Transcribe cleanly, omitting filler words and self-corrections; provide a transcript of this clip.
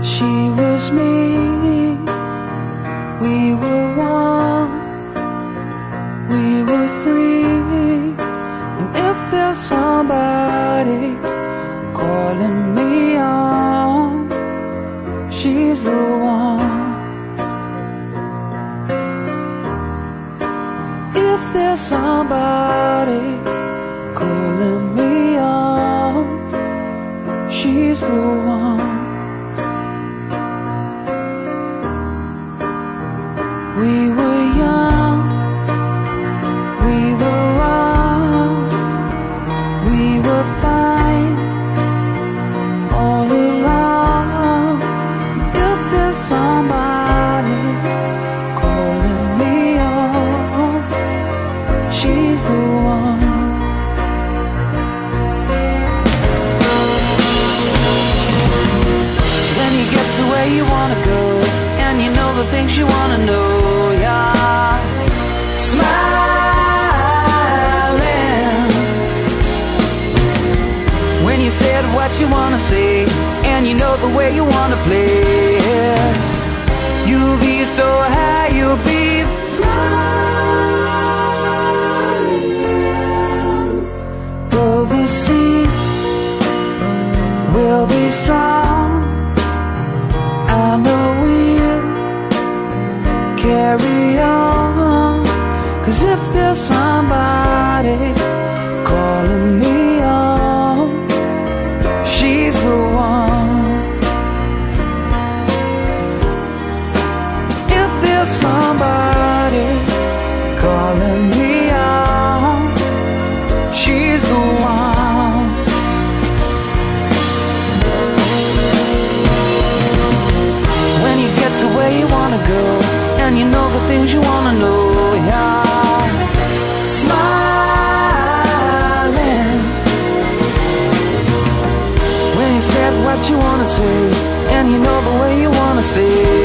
She was me, we were one, we were free. And if there's somebody calling me on, she's the one. If there's somebody calling me on, she's the one. We were young, we were wrong, we were fine all along. If there's somebody calling me on, she's the one. When you get to where you wanna go, and you know the things you wanna know, yeah. Smiling when you said what you wanna say, and you know the way you wanna play. You'll be so high, you'll be flying. Though the sea will be strong, I know we'll carry on. 'Cause if there's somebody calling me on, she's the one. If there's somebody calling me on, she's the one. When you get to where you wanna go, and you know the things you wanna know, yeah. Smiling when you said what you wanna say, and you know the way you wanna say.